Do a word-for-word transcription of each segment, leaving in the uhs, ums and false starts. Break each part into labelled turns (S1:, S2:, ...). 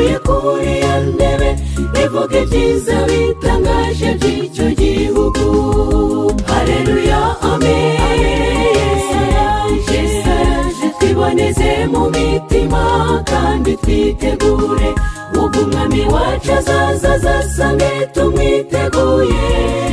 S1: yicaye kuri ya ntebe ivuga ibyiza bitangaje by'icyo gihugu. Haleluya amen. Yesu araje twiboneze mu mitima kandi twitegure ubwo umwami wacu azaza azasange tumwiteguye.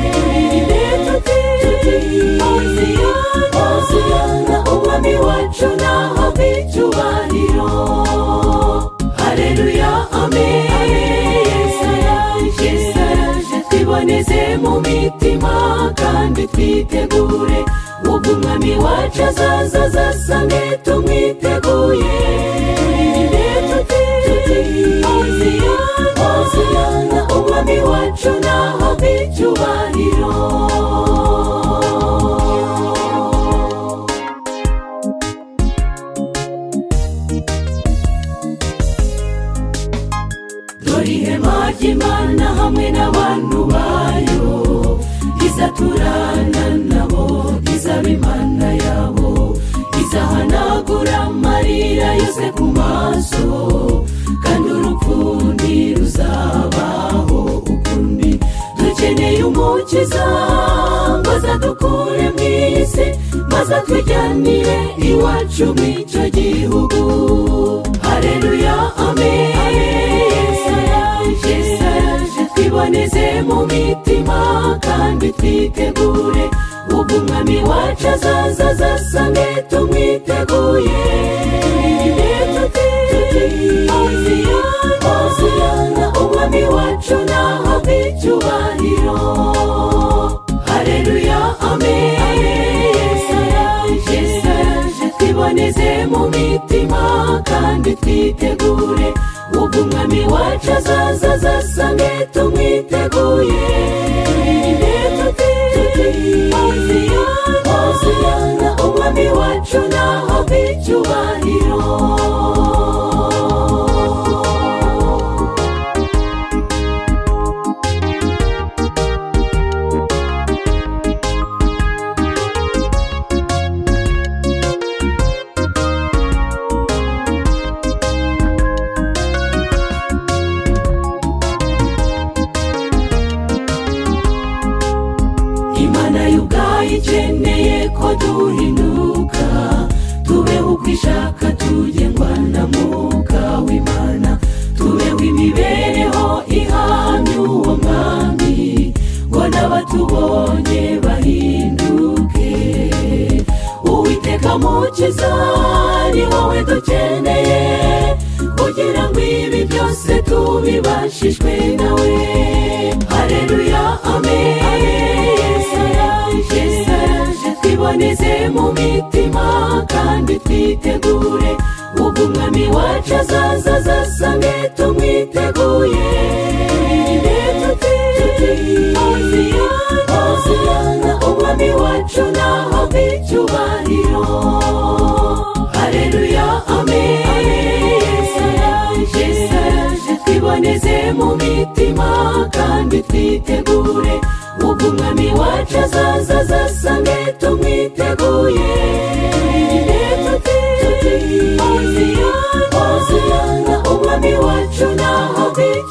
S1: Hoziyana umwami wacu nahabwe icyubahiro. Haleluya amen. Yesu araje twiboneze mu mitima kandi twitegure ubwo umwami wacu azaza azasange tumwiteguye. Hoziyana umwami wacu nahabwe icyubahiro. Dore ihema ry'Imana hamwe n'abantu bayo, izaturana nabo, izaba Imana yabo, izahanagura amarira yose ku maso, kandi urupfu ntiruzabaho ukundi. Dukeneye umukiza ngo azadukure mu isi maze atwijyanire iwacu mu icyo gihugu. Haleluya amen. Yesu araje twiboneze mu mitima kandi twitegure ubwo umwami wacu azaza azasange tumwiteguye. Hoziyana umwami wacu nahabwe icyubahiro. Haleluya amen. Yesu araje twiboneze mu mitima kandi twitegure ubwo umwami wacu azaza azasange tumwiteguye. Hoziyana umwami wacu nahabwe icyubahiro. Imana y'ubwayo ikeneye ko duhinduka tubeho uko ishaka tugengwa na Mwuka w'Imana, tubeho imibereho ihamye uwo mwami ngo n'abatubonye bahinduke. Uwiteka mukiza ni wowe dukeneye kugira ngo ibi byose tubibashishwe nawe. Haleluya amen. Yesu araje twiboneze mu mitima kandi twitegure ubwo umwami wacu azaza azasange tumwiteguye. Hoziyana umwami wacu nahabwe icyubahiro. Haleluya amen. Yesu araje twiboneze mu mitima kandi twitegure ubwo umwami wacu azaza azasange tumwiteguye. Hoziyana umwami wacu nahabwe